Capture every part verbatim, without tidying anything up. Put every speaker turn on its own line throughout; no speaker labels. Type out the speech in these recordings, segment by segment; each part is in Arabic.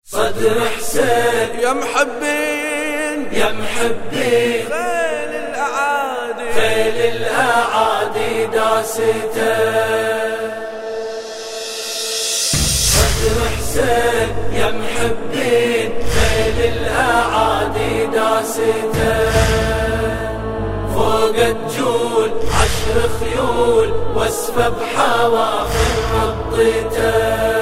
صدر حسين
يا محبين
يا محبين
خيل الأعادي
خيل الأعادي داسته. صدر حسين يا محبين خيل الأعادي داسته. فوق الجول عشر خيول واسفة بحواخر رضيته.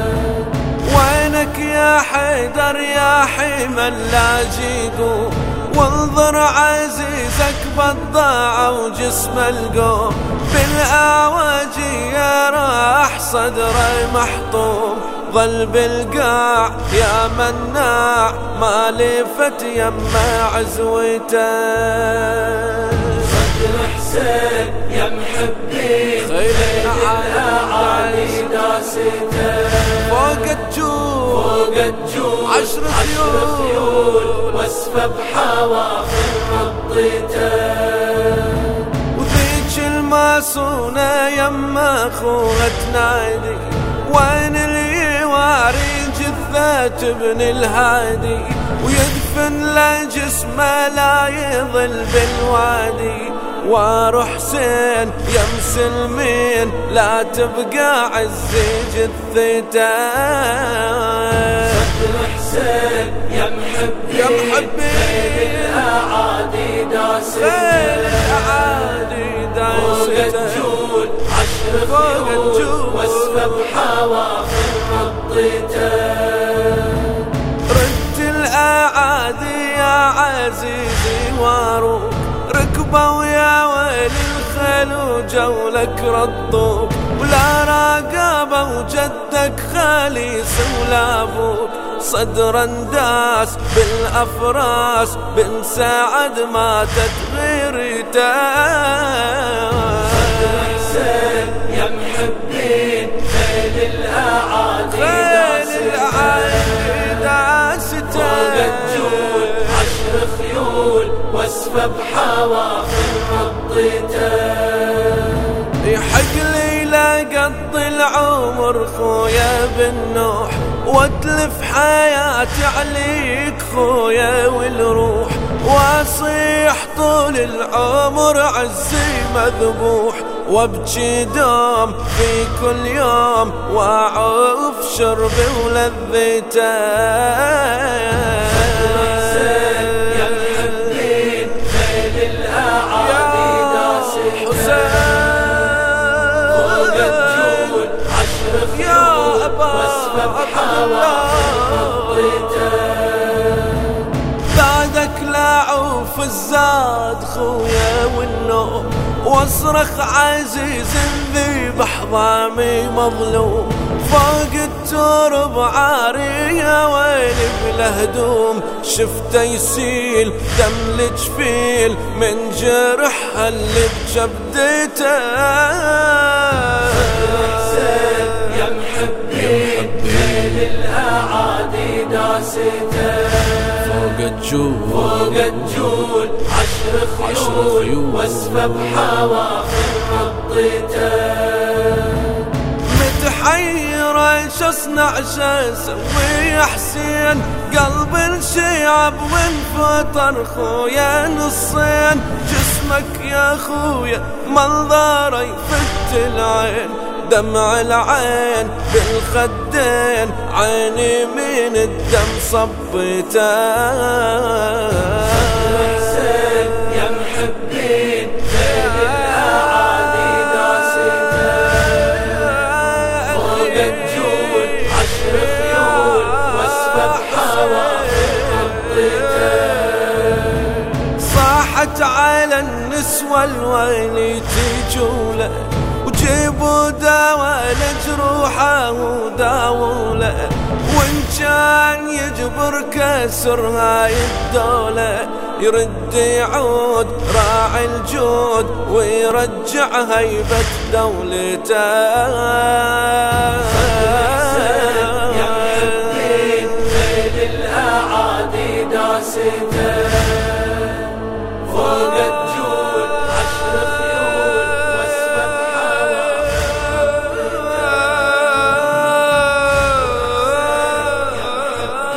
وينك يا حيدر يا حمى اللاجئ، وانظر عزيزك بالضاع وجسم القوم بالآواجي راح صدره محطوم. ظل بالقاع يا مناع ما لفت يما عزوته.
صدر حسين يا محبين خيل الأعادي داسته.
فوق الجول
فوق الجول
عشر
خيول واسفة بحواخر رضيته.
وذيك الماسونة يما خوها تنادي، وين اللي يواري جثة ابن الهادي، ويدفن له جسمه لا يظل بالوادي. واروح حسين يا مسلمين لا تبقى عزي جثته.
صدر حسين يا محبين
يا محبين
خيل الأعادي داسته.
خيل الأعادي داسته.
فوق الجول عشر خيول واسفة بحواخر رضيته.
رد الأعادي يا عزيزي واروك، ركبوا يا ويل الخيل وجولك ردوك. ولا راقبوا جدك خاليس ولا ابوك، صدرا داس بالافراس بن سعد ماتت غيرته.
صدر حسين يا محبين خيل الأعادي داسته. فوق الجول عشر خيول واسفة بحواخر رضيته.
يحق لي لقض العمر خويا بالنوح، واتلف حياتي عليك خويا والروح. واصيح طول العمر عزي مذبوح، وابكي دوم في كل يوم واعوف شربي ولذيته.
صدر حسين يا محبين خيل الأعادي داسته. فوق الجول عشر خيول واسفة بحواخر رضيته.
بعدك لاعوف الزاد خويا والنوم، واصرخ عزيز ذبح ضامي مظلوم. فوق الترب عارية ويلي بلا هدوم، شفته يسيل دم الجفيل من جرحها اللي بجبدته.
صدر حسين يا محبين خيل الأعادي داسته.
فوق الجول
فوق الجول عشر خيول واسفة بحواخر رضيته.
متحير ايش اصنع شاسوي يا حسين، قلب انشعب وانفطر خويا نصين. جسمك يا خويا منظره يفت العين، دمع العين بالخدين عيني من الدم صبته.
صدر حسين يا محبين خيل الأعادي داسته. فوق الجول عشر خيول واسفة بحواخر رضيته.
صاحت على النسوة الويل تجوله، وجيبوا دواء لجروحه وداوله. وان كان يجبر كسر هاي الدولة، يرد يعود راعي الجود ويرجع هيبة دولته.
يا محبين خيل الأعادي داسته. فوق الجول عشر خيول واسفة بحواخر رضيته.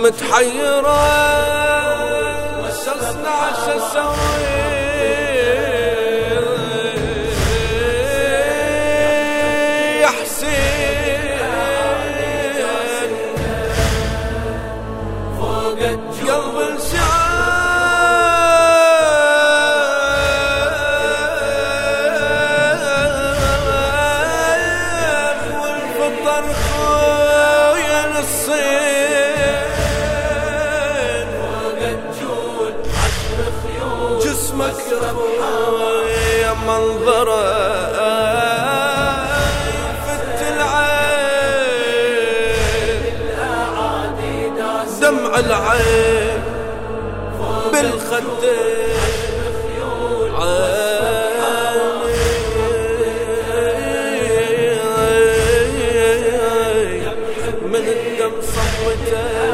متحيرة شصنع شسوي يا حسين
فوق
قلب الشعب والفطر خويا نصين
فوق الجود عشر خيول
جسمك يا منظره فت العين
الأعادي داس
دمع العين بالخدين عيني من الدم صحوته